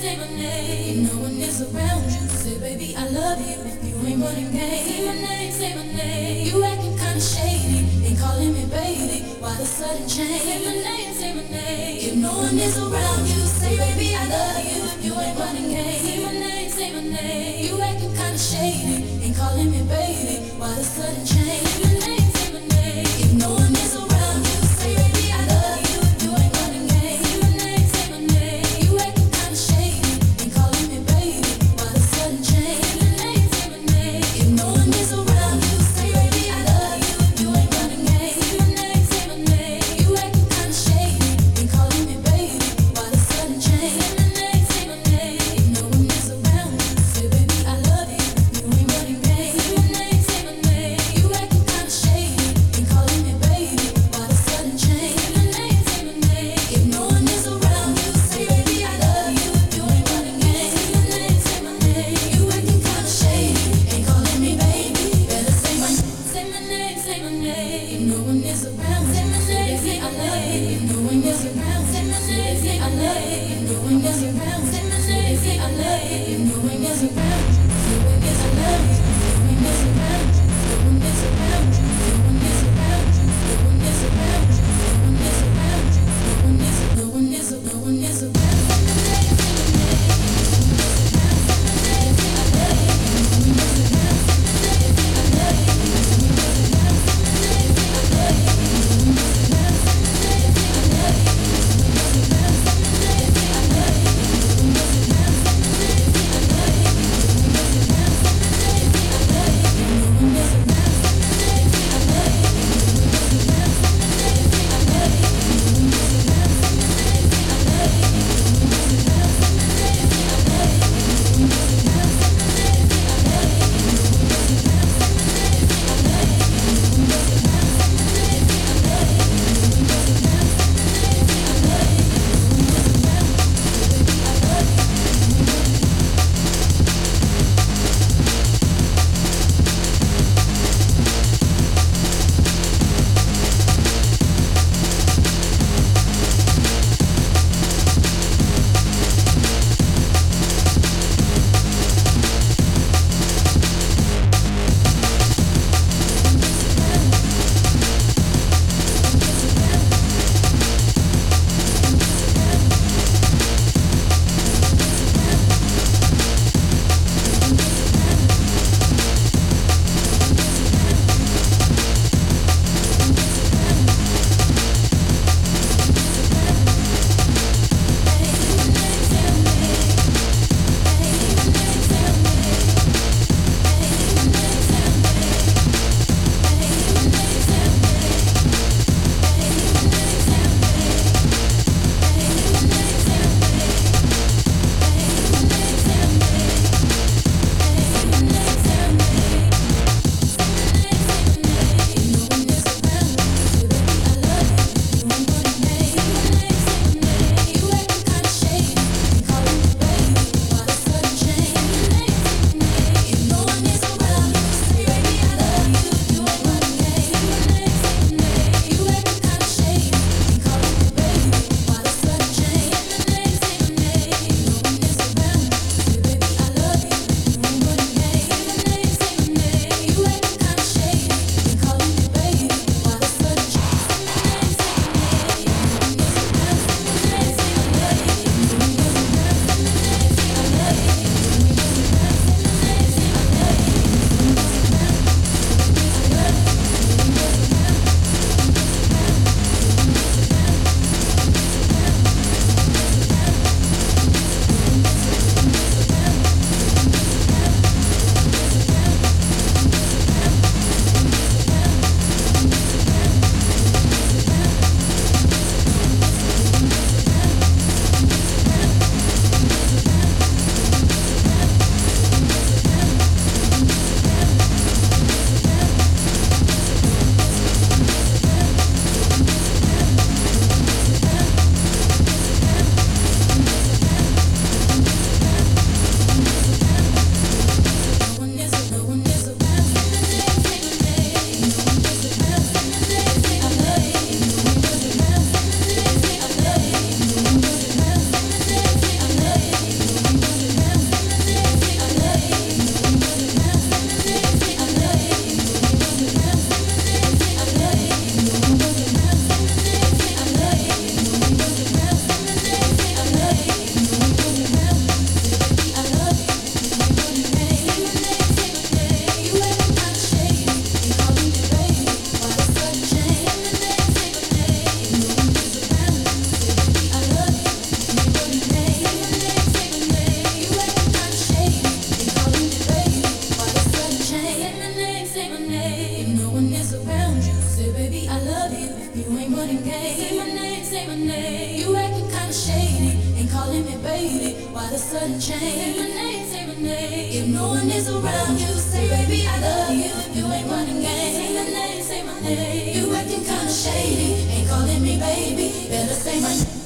say my name. If no one is around you, say baby I love you. If you ain't running game, say my name, say my name. You acting kinda shady, ain't calling me baby. Why the sudden change? Say my name, say my name. If no one is around you, say baby I love you. If you ain't running game, say my name, say my name. You acting kinda shady, ain't calling me baby. Why the sudden change? Say my name, say my name. If no one is around you, say baby I love you. If you ain't running game, say my name, say my name. You acting kinda shady, ain't calling me baby. Why the sudden change? Say my name, say my name. If no one is around you, say baby I love you. If you ain't running game, say my name, say my name. You acting kinda shady, ain't calling me baby. Why the sudden change? Say my name, say my name. If no one is around you, say baby I love you. If you ain't running game, say my name, say my name. You acting kinda shady, ain't calling me baby. Why the sudden change? Say my name, say my name. If no one is around you, say baby I love you. If you ain't running game, say my name, say my name. You acting kinda shady, ain't calling me baby. Better say my name, say my name. If no one is around, say my name, say I love you. If no one is around, say my name, say I love you. If no one is around, say my name, say I love you. If no one is around, say I love you. No one is around, no one is around, no one is around, no one is around, no one is around, no one is, no one is around. Say my name, say my name. Say my name, say I love you. No one is around, say my name, say I love you. No one is around, say my name, say I love you. No one is around, say my name, say I love you. No one is around, say my name, say I love you. No one is around, say my name, say I love you. the sudden change? Say my name, say my name. If no one is around you, say baby I love you if you ain't running game. Say my name, say my name. You acting kinda shady, ain't calling me baby. Better say my name.